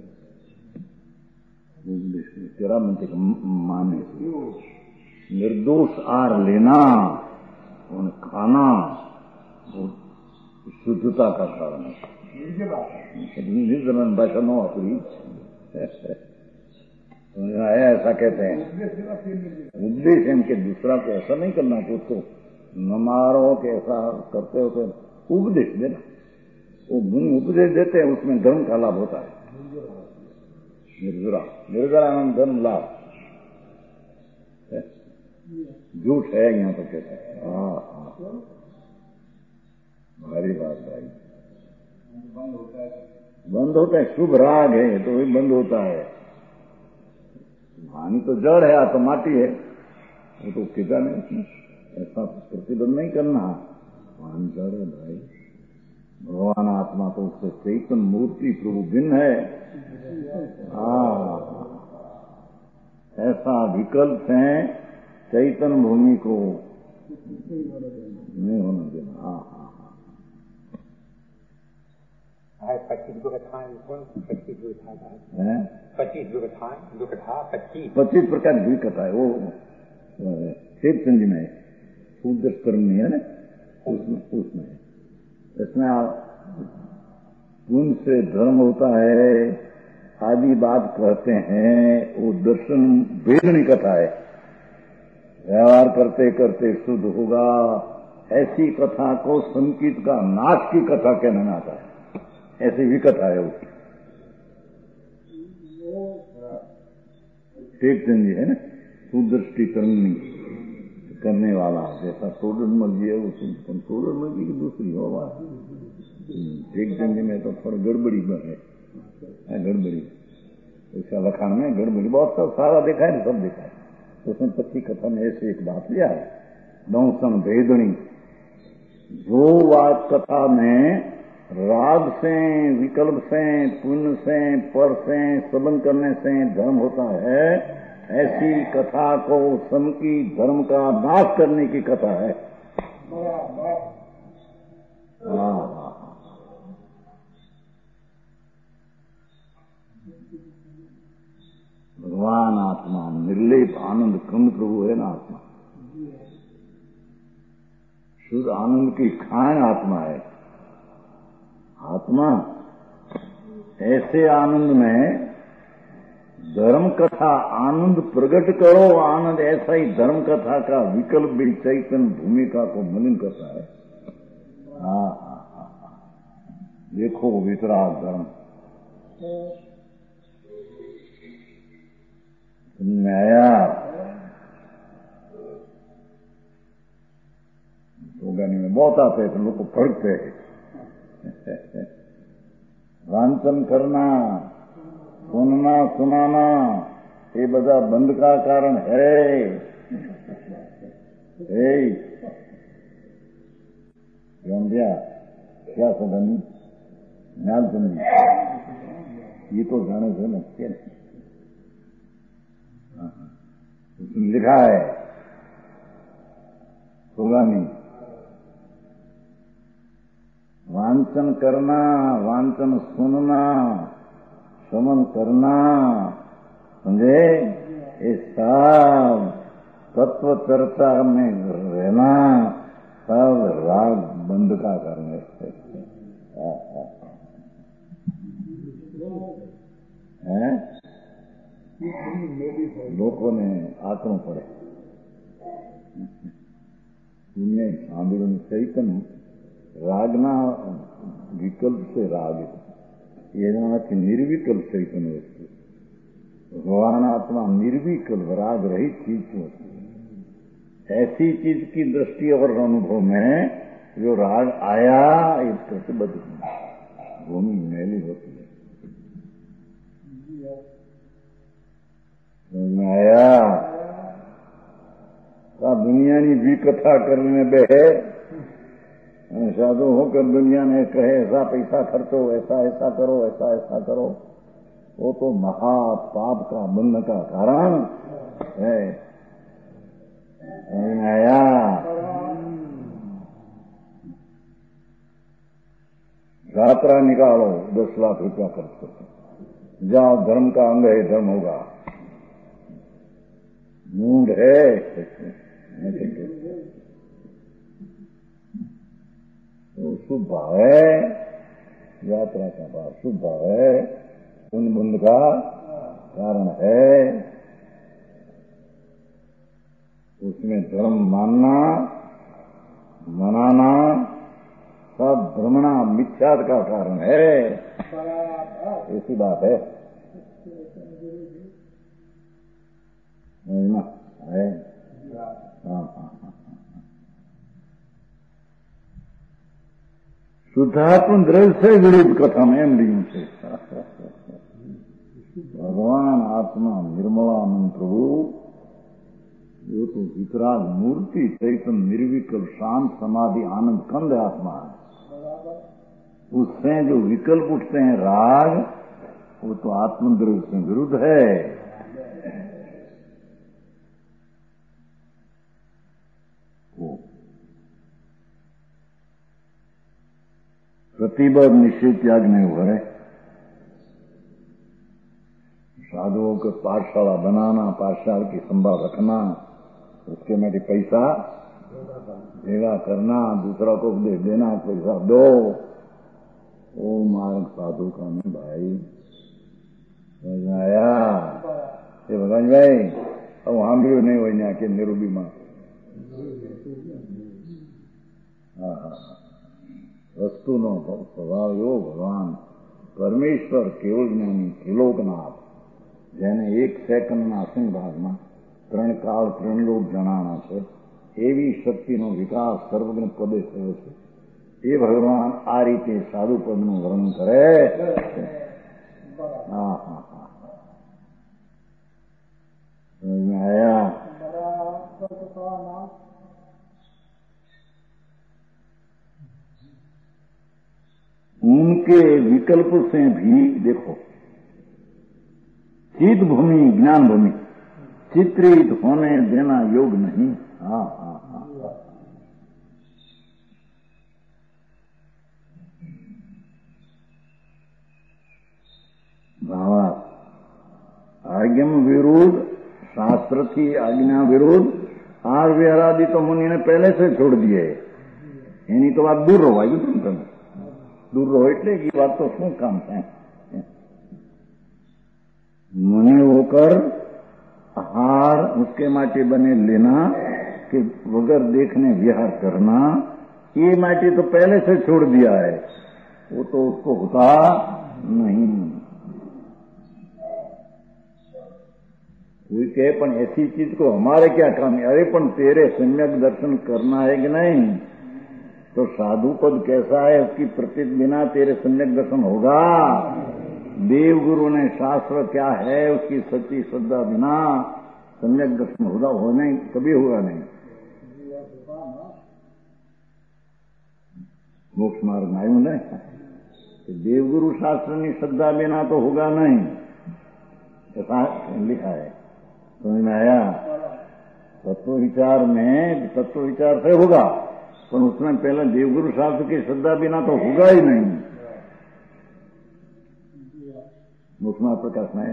तेरापंथी का माने निर्दोष आहार लेना और खाना शुद्धता का कारण है। भाषा नो अपनी ऐसा कहते हैं। उपदेश इनके दूसरा को ऐसा नहीं करना कि उसको न मारो कि ऐसा करते हो तो उपदेश देना। वो उपदेश देते हैं, उसमें धर्म का लाभ होता है। निर्जरानंद धर्म लाभ झूठ है यहाँ तो कहते हैं। हाँ, भारी बात भाई। बंद होता है, शुभ राग है तो वही बंद होता है। हानि तो जड़ है, आ तो माटी है, वो तो किता नहीं उसमें ऐसा प्रतिबंध नहीं करना। हानि जड़ है भाई। भगवान आत्मा तो उससे चैतन्य मूर्ति प्रभु भिन्न है। ऐसा विकल्प है, चैतन्य भूमि को नहीं होने देना। है 25 दुर्घटनाएं, 25 दुर्घटनाएं है, 25 दुर्घटनाएं, 25 प्रकार की कथा है। वो शिव चंद में शूद्र कर्म है ना, उसमें इसमें पुण्य से धर्म होता है आदि बात कहते हैं। वो दर्शन वेदनी कथा है। व्यवहार करते करते शुद्ध होगा, ऐसी कथा को संकित का नाश की कथा कहने में आता है। ऐसी भी कथा है। वो टेक चंद जी है ना, सुदृष्टि करने वाला, जैसा सोडरमल जी है, वो सोडरमल जी की दूसरी होगा। टेक चंद जी में तो थोड़ा गड़बड़ी है, गड़बड़ी उसका लखान में गड़बड़ी बहुत सब सारा देखा है, सब देखा है। उसमें 25 कथा में ऐसे एक बात लिया है, दंसन भेदनी। जो बात कथा में राग से, विकल्प से, पुण्य से, पर से, संबंध करने से धर्म होता है, ऐसी कथा को समकी धर्म का नाश करने की कथा है। भगवान आत्मा निर्लेप आनंद खंड प्रभु है ना। आत्मा शुद्ध आनंद की खान आत्मा है। आत्मा ऐसे आनंद में धर्म कथा आनंद प्रकट करो। आनंद ऐसा ही धर्म कथा का विकल्प भी चैतन्य भूमिका को मलिन करता है। देखो वितराग धर्म तुमने आया तो गाने में बहुत आते हैं, तो लोग को फड़कते हैं। वांचन करना, सुनना, सुनाना, ये बड़ा बंद का कारण है। क्या सदनी न्याल सुनी, ये तो जाने से लगते नहीं। उसमें लिखा है सुगानी, वांचन करना, वांचन सुनना, श्रवण करना, समझे, ये सब तत्व चर्चा में रहना, सब राग बंद का कारण है। लोगों ने आंकड़ों पड़े दुनिया सामने चैतन्य रागना विकल्प से राग ये निर्विकल्प चैतन्य वस्तु भगवान आत्मा निर्विकल्प राग रहित चीज होती है। ऐसी चीज की दृष्टि और अनुभव में जो राग आया एक प्रतिबद्ध भूमि मैली होती है। आया दुनिया की भी कथा करने बे साधु होकर दुनिया ने कहे ऐसा पैसा खर्चो, ऐसा ऐसा करो, ऐसा ऐसा करो, वो तो महापाप का बंध का कारण है। आया यात्रा निकालो, 10 लाख रुपया खर्च करो, जाओ, धर्म का अंग है, धर्म होगा। मूड है तो शुभ भाव है, यात्रा का भाव शुभ भाव है, उन बंध का कारण है। उसमें धर्म मानना मनाना सब भ्रमणा मिथ्यात का कारण है। ऐसी बात है है। शुद्धात्म द्रव्य से विरुद्ध कथम एम लीन से भगवान आत्मा निर्मलानंद प्रभु वो तो वितराग मूर्ति चैतन्य निर्विकल्प शांत समाधि आनंद कंद आत्मा है। उससे जो विकल्प उठते हैं राग, वो तो आत्मद्रव्य से विरुद्ध है। प्रतिबद्ध निश्चित त्याग नहीं हुआ है। साधुओं को पाठशाला बनाना, पाठशाला की संभाल रखना, उसके में पैसा भेगा करना, दूसरा को उपदेश देना, पैसा दो, वो मार्ग साधु का नहीं भाई। समझ आया? ये भगवान भाई अब वहां भी नहीं हो यहाँ के निरूबी मां। वस्तु नो स्वभाव यो भगवान परमेश्वर केवल ज्ञानी त्रिलोकनाथ જેને 1 સેકન્ડના અસીમ ભાગમાં 3 કાળ 3 લોક જણાણા છે એવી શક્તિનો વિકાસ સર્વજ્ઞ પદે થયો છે। એ ભગવાન આ રીતે સાધુ પદનું વર્ણન કરે। આયા उनके विकल्प से भी देखो, चित भूमि ज्ञान भूमि चित्रित होने देना योग नहीं। भावार्थ आज्ञा विरोध, शास्त्र की आज्ञा विरोध आर विहरादि तो मुनि ने पहले से छोड़ दिए। एनी तो बात दूर रहो, आई तुम दूर रहो એટલે ये बात तो શું કામ है। मुनि होकर आहार उसके माटे बने लेना कि वगर देखने विहार करना, ये माटे तो पहले से छोड़ दिया है, वो तो उसको होता नहीं। कोई कहे पण ऐसी चीज को हमारे क्या काम है? अरे पण तेरे सम्यक दर्शन करना है कि नहीं? तो साधु पद कैसा है उसकी प्रतीत बिना तेरे सम्यक दर्शन होगा? देव गुरु ने शास्त्र क्या है उसकी सच्ची श्रद्धा बिना सम्यक दर्शन होगा? हो नहीं, कभी होगा नहीं। मोक्ष मार्ग में आयु नहीं, देवगुरु शास्त्र की श्रद्धा बिना तो होगा नहीं, ऐसा लिखा है। समझ में आया? तत्व विचार में तत्व विचार से होगा, पर उसमें पहले देवगुरु शास्त्र की श्रद्धा बिना तो होगा ही नहीं। मुस्मा प्रकाश में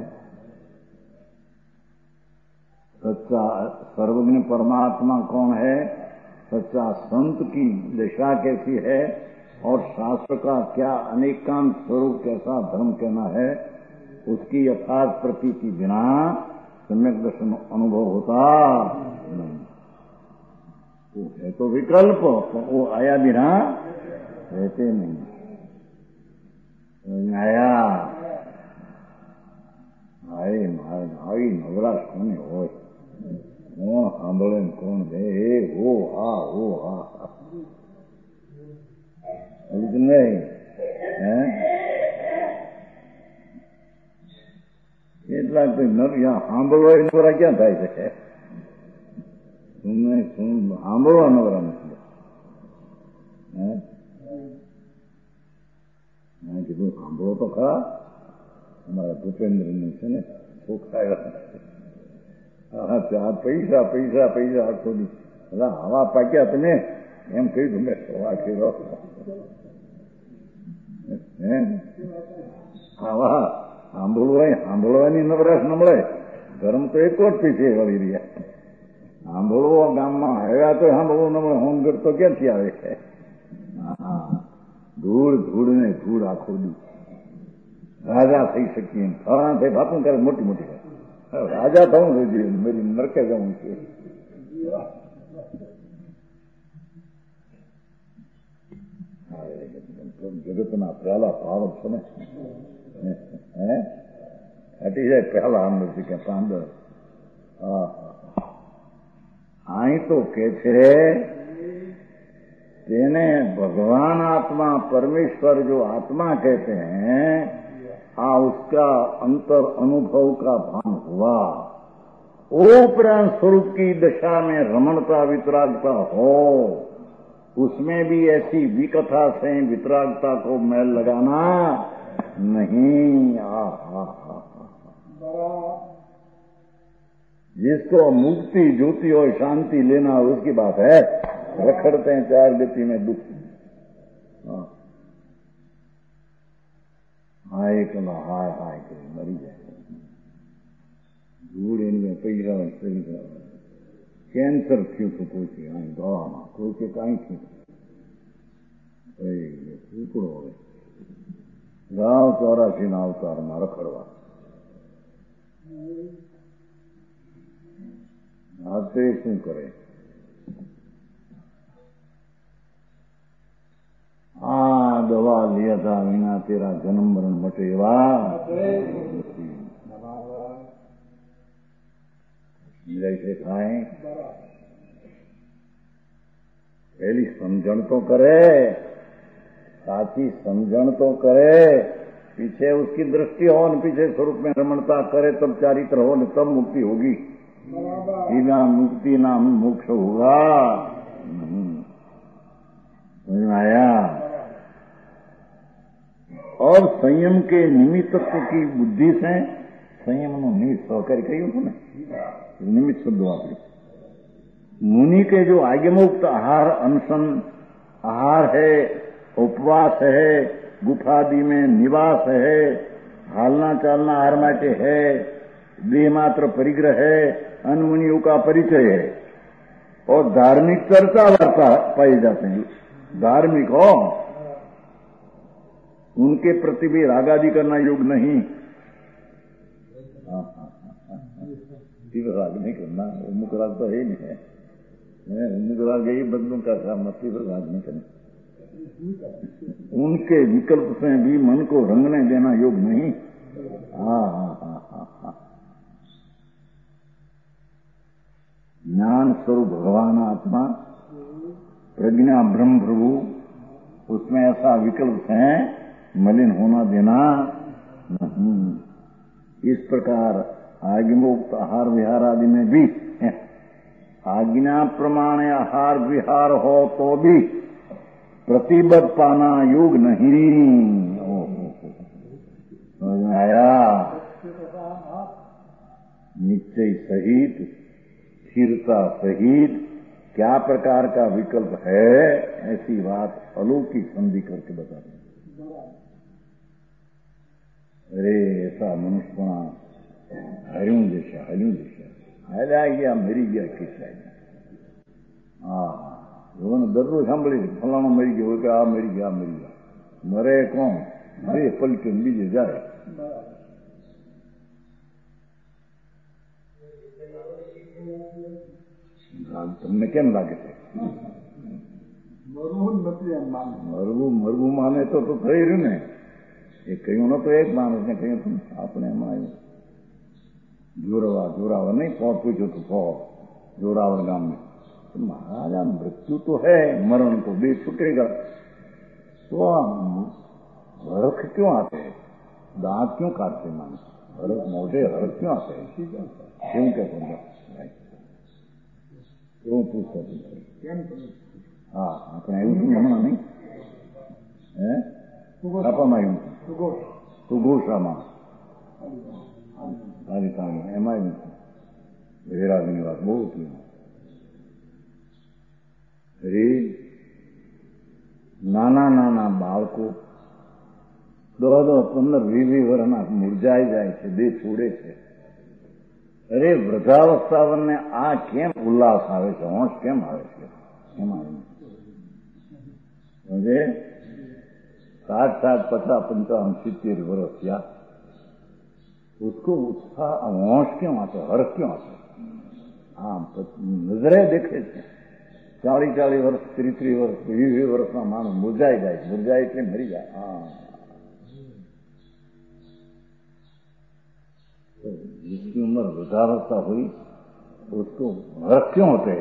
सच्चा सर्वज्ञ परमात्मा कौन है, सच्चा संत की दशा कैसी है, और शास्त्र का क्या अनेकांत स्वरूप कैसा धर्म कहना है, उसकी यथार्थ प्रतीति बिना सम्यक दर्शन अनुभव होता नहीं। वो है तो विकल्प, वो आया बिना रहते नहीं। आया आए मार्ग આવી નવરાશ કોને હોય? કોણ સાંભળે ને કોણ દે? ઓ હા નહીં હે કેટલાક સાંભળવા નવરા ક્યાં થાય છે? તમને સાંભળવા નવરા નથી. મેં કીધું સાંભળો તો ખરા. અમારા ભૂપેન્દ્રનું છે ને છોકરા પૈસા પૈસા પૈસા આખો દી હવા પાક્યા તમે એમ કહ્યું તમે સવા ખેરો આવા સાંભળવાની નવરાશ ન મળે. ધર્મ તો એક જ પીછે વળી રહ્યા. સાંભળવો ગામમાં આવ્યા તો સાંભળવું ન મળે. હોમગઢ તો ક્યાંથી આવે છે? ધૂળ ને ધૂળ આખો દી. રાજા થઈ શકીએ ફરા થઈ બાપુ કરે મોટી મોટી રાજા થવું જોઈએ. મારી નરકે જવું છે. જગતના પહેલા ભાવ છે ને હટી જાય પહેલા આમ નથી કે પાંદર. અહીં તો કે છે તેને भगवान आत्मा परमेश्वर जो आत्मा कहते हैं उसका अंतर अनुभव का भान हुआ। उपरांत स्वरूप की दशा में रमणता वितरागता हो, उसमें भी ऐसी विकथा से वितरागता को मैल लगाना नहीं। जिसको मुक्ति ज्योति और शांति लेना उसकी बात है। रखड़ते हैं चार गति में दुख। हाय कला हाय हाय करे मरी जाए। धूड़ इनमें पैसा कैंसर थी तो कोई दवा कोई के कहीं थी टुकड़ो हो गांव 84 ना अवतार में रखड़वा आते शू करे। दवा लिया था विना तेरा जन्म मरण मटेवा। जैसे खाए पहली समझण तो करे, साची समझण तो करे, पीछे उसकी दृष्टि हो न पीछे स्वरूप में रमणता करे तब चारित्र हो न तब मुक्ति होगी। बिना मुक्ति नाम मोक्ष होगा। समझ में आया? और संयम के निमित्तत्व की बुद्धि से संयम नो निमित्त सहकारी कही होता ना निमित्त शब्द वापरे। मुनि के जो आज्ञमुक्त आहार अनशन आहार है, उपवास है, गुफादि में निवास है, हालना चालना आहार माटे है, देह मात्र परिग्रह है, अनमुनियों का परिचय है और धार्मिक चर्चा वार्ता पाए जाते हैं। धार्मिक हो उनके प्रति भी रागादि करना योग नहीं। राग नहीं करना, उन्मुख राग तो है ही नहीं है। उन्मुख राग यही बंधुओं का काम, तीव्र राग नहीं करना। उनके विकल्प से भी मन को रंगने देना योग नहीं। ज्ञान स्वरूप भगवान आत्मा प्रज्ञा ब्रह्म प्रभु उसमें ऐसा विकल्प है मलिन होना देना नहीं। इस प्रकार आज्ञमुक्त आहार विहार आदि में भी आज्ञा प्रमाण आहार विहार हो तो भी प्रतिबद्ध पाना योग नहीं। समझ में आया? निश्चय सहित स्थिरता सहित क्या प्रकार का विकल्प है ऐसी बात अलौकिक संधि करके बता दें। अरे ऐसा मनुष्यपणा हरियों जैसा हाल्या गया मरी गया किस्सा। दररोज सांभी फलाणो मरी गयो कि आ मरी गया मरे कौन मरे पलटे बीजे जाए। તમને કેમ લાગે છે? મરવું માને તો થઈ રહ્યું ને। એ કહ્યું નતો એક માણસ ને કહ્યું આપણે એમાં આવ્યું जोरावर नहीं पूछो तो 100 जोरावर गांव में। तो महाराज मृत्यु तो है, मरण तो देह छूटेगा, तो हरख क्यों आते हैं, दांत क्यों काटते माने, हरख मोटे हरख क्यों आते हैं, क्यों क्या समझा क्यों पूछता हाँ આપણે આવ્યું હતું હમણાં નહીં હે છાપામાં આવ્યું સુઘોષામાં રાજસ્થાનમાં એમાં આવ્યું હતું વેરાગની વાત બહુ હતી નાના નાના બાળકો 10, 15, 20 વર્ષના મુરઝાઈ જાય છે, દેહ છોડે છે. અરે વૃદ્ધાવસ્થાને આ કેમ ઉલ્લાસ આવે છે, હોંશ કેમ આવે છે એમાં मुझे 60, 50, 55, 70 वर्ष किया, उसको उत्साह होश क्यों आता, हर्ष क्यों आता? हाँ नजरे देखे थे 40 वर्ष 30 वर्ष 20 वर्ष में मानो मुरझाई जाए, मुरझाई એટલે મરી જાય. हाँ तो जिसकी उम्र वृद्धावस्था हुई उसको हर्ष क्यों होते,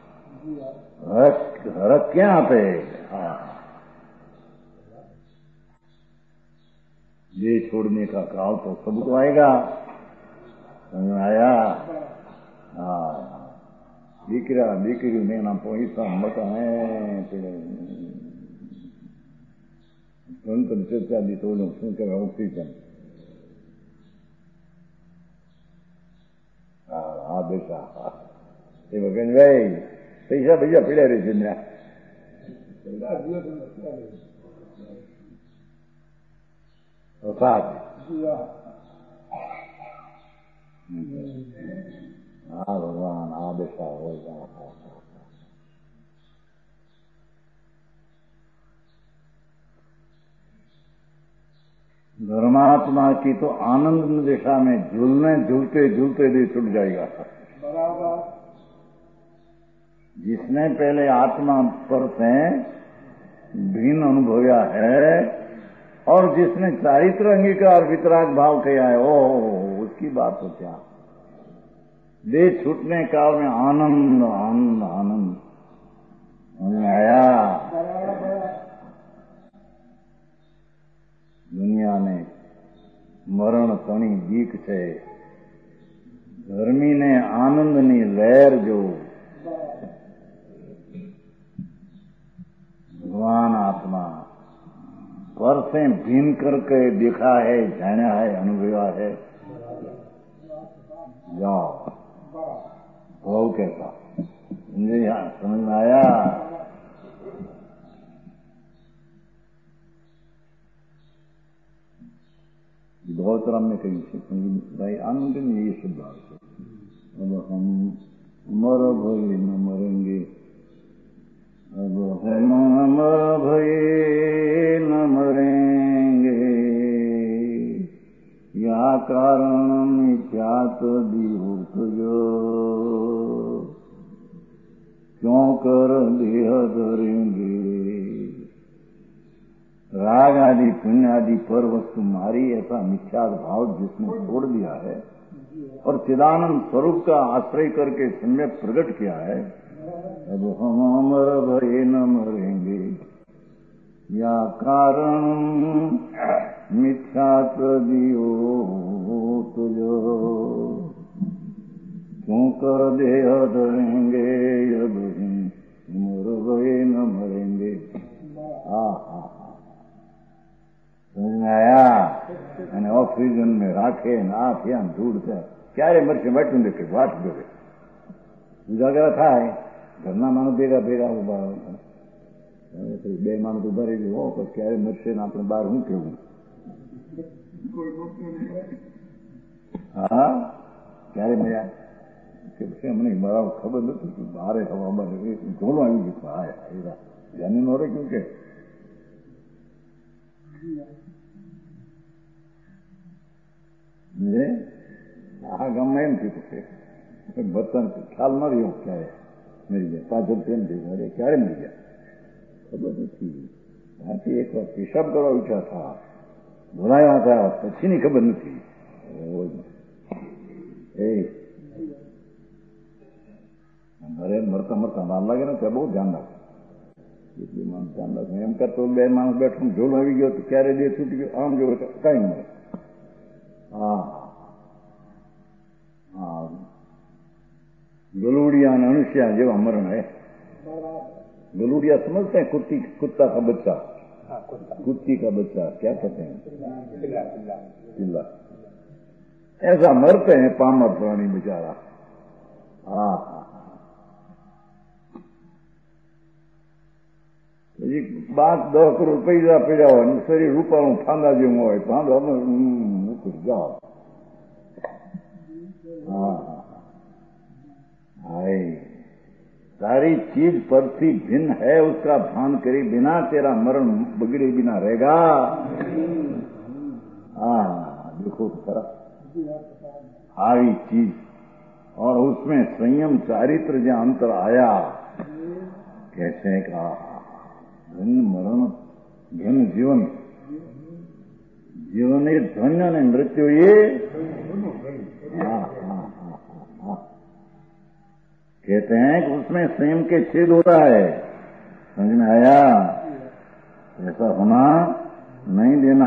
हर्ष क्या आते? हाँ ये छोड़ने का काल तो सबको आएगा, समझ आया? हाँ दीकरा दीकरी में ना पैसा मत है संत चर्चा दी तो लोग सुन कर ऑक्सीजन हाँ बेटा ये बगन भाई पैसा भैया पीड़े रहे जिंदा साथ हाँ भगवान आदेशा होगा. धर्मात्मा की तो आनंद दिशा में झूलने झूलते झूलते भी छूट जाएगा. बराबर. जिसने पहले आत्मा पर से भिन्न अनुभव्या है और जिसने चारित्र अंगीकार वितराग भाव किया है, ओ उसकी बात तो क्या, देह छूटने काल में आनंद आनंद आनंद समझ आया. दुनिया ने मरण तणी बीक छे, धर्मी ने आनंद नी लहर जो भगवान आत्मा पर से भिन्न करके देखा है, जाना है, अनुभवा है. जाओ भाव कैसा मुझे यहाँ समझ में आया. बहुत राम ने कही से भाई आनंद में ये शब्द है. अब हम मर भय न मरेंगे, अब हम मर भय न मरेंगे, या कारण मिथ्यात दिहुत जो क्यों कर देह धरेंगे. राग आदि पुण्य आदि पर वस्तु मारी ऐसा मिथ्या भाव जिसने छोड़ दिया है और चिदानंद स्वरूप का आश्रय करके सम्यक प्रकट किया है, अब हम अमर भय न मरेंगे, या कारण मिथ्या दियो तुझो क्यों कर देह धरेंगे, अब मर भय न मरेंगे. समझ में आया? અને ઓક્સિજન में રાખે ના થયા ધૂળ થાય ક્યારે મરશે બેઠું દેખે વાત જોવે ઉજાગરા થાય ઘરના માણસ ભેગા ભેગા ઉભા બે માણસ ઉભા રહી ગયો પણ ક્યારે મરશે ને આપણે બહાર શું કેવું. હા ક્યારે મળ્યા કે પછી અમને મારા ખબર નથી બારે હવા બાર ઢોલો આવી ગયું. હા જાની નો રે કેવું કે આ ગામમાં એમ થયું છે બચ્ચા ખ્યાલ ન રહ્યો ક્યારે મરી ગયા પાછળ તેમ થયું અરે ક્યારે મરી ગયા ખબર નથી. ત્યાંથી એક વાર હિસાબ કરવા ઉઠ્યા હતા, ભોલાયા હતા પછીની ખબર નથી. अरे मरता मरता मार लागे ने तो बहुत ध्यान राख એટલી માણસ ધ્યાન રાખે એમ કરતો બે માણસ બેઠું ઢોલ આવી ગયો તો ક્યારે દે છૂટી ગયો આમ જો કઈ મળે હા હા गलूड़िया और अनुष्या जेवा मरण है गलूड़िया समझते हैं कुत्ता का बच्चा कुत्ती का बच्चा क्या कहते हैं चिल्ला ऐसा मरते हैं पामर प्राणी बेचारा हाँ बात 10 करोड़ पैसा पड़ा हो शरीर रूपा फांदा जेवं होय फांदा कुछ जाओ हाँ हाय सारी चीज परथी भिन्न है उसका भान करे बिना तेरा मरण बगड़े बिना रहेगा हाँ देखो खरा हाई चीज और उसमें संयम चारित्र जो अंतर आया कैसे का धन मरण धन जीवन जीवन ये धन्य ने मृत्यु ये कहते हैं कि उसमें संयम के छेद होता है समझ में आया ऐसा होना नहीं देना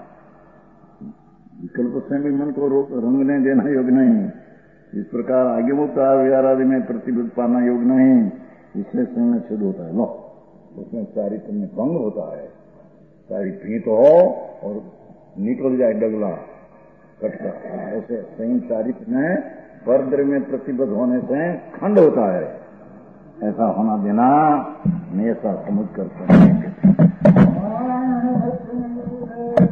विकल्प से भी मन को रंगने देना योग नहीं इस प्रकार आगे मुक्त विचार आदि में प्रतिबद्ध पाना योग नहीं इससे संयम में छेद होता है लो उसमें चारित्र में भंग होता है सारी भीत हो और निकल जाए डगला कटका ऐसे संयम चारित्र में परद्र में प्रतिबद्ध होने से खंड होता है ऐसा होना देना नहीं ऐसा समझ कर